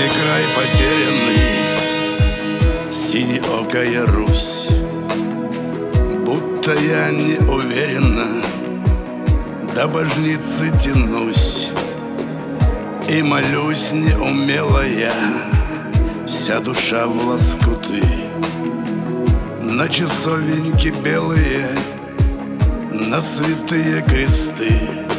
Мой край потерянный, синеокая Русь. Будто я не уверенно до божницы тянусь и молюсь неумело я, вся душа в лоскуты. На часовеньки белые, на святые кресты.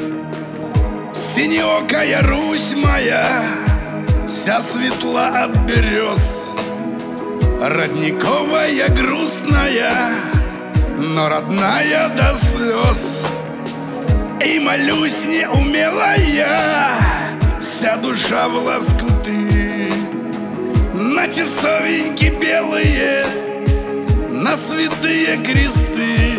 Синеокая Русь моя, вся светла от берез, родниковая грустная, но родная до слез. И молюсь неумело я, вся душа в лоскуты. На часовеньки белые, на святые кресты.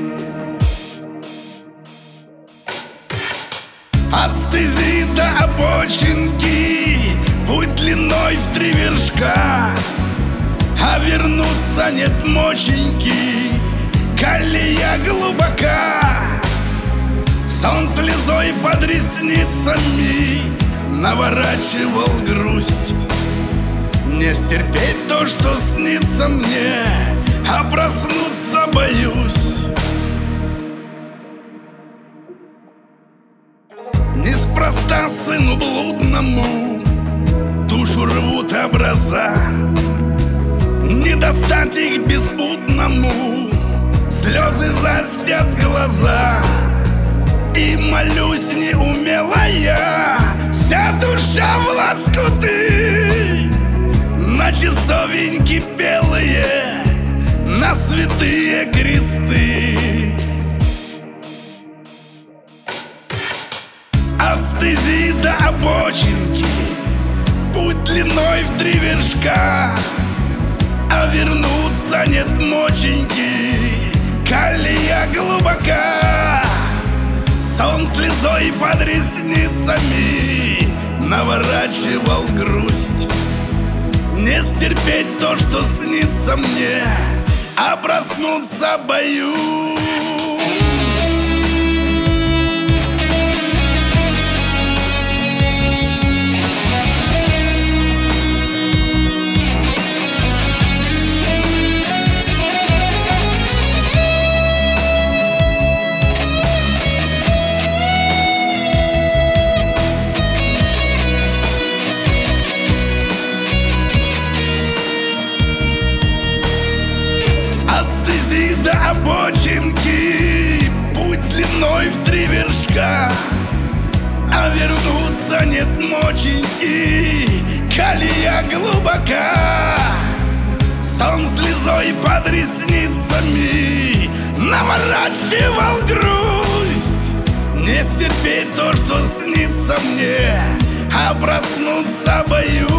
От стези до обочинки путь длиной в 3 вершка, а вернуться нет моченьки, колея глубока. Сон слезой под ресницами наворачивал грусть. Не стерпеть то, что снится мне, а проснуться боюсь. Неспроста сыну блудному душу рвут образа, не достать их беспутному, слезы застят глаза. И молюсь неумело я, вся душа в лоскуты. На часовеньки белые, на святые кресты. От стези до обочинки путь длиной в 3 вершка, а вернуться нет моченьки, колея глубока. Сон слезой под ресницами наворачивал грусть. Не стерпеть то, что снится мне, а проснуться боюсь. До обочинки путь длиной в 3 вершка, а вернуться нет моченьки, колея глубока. Сон слезой под ресницами наворачивал грусть. Не стерпеть то, что снится мне, а проснуться боюсь.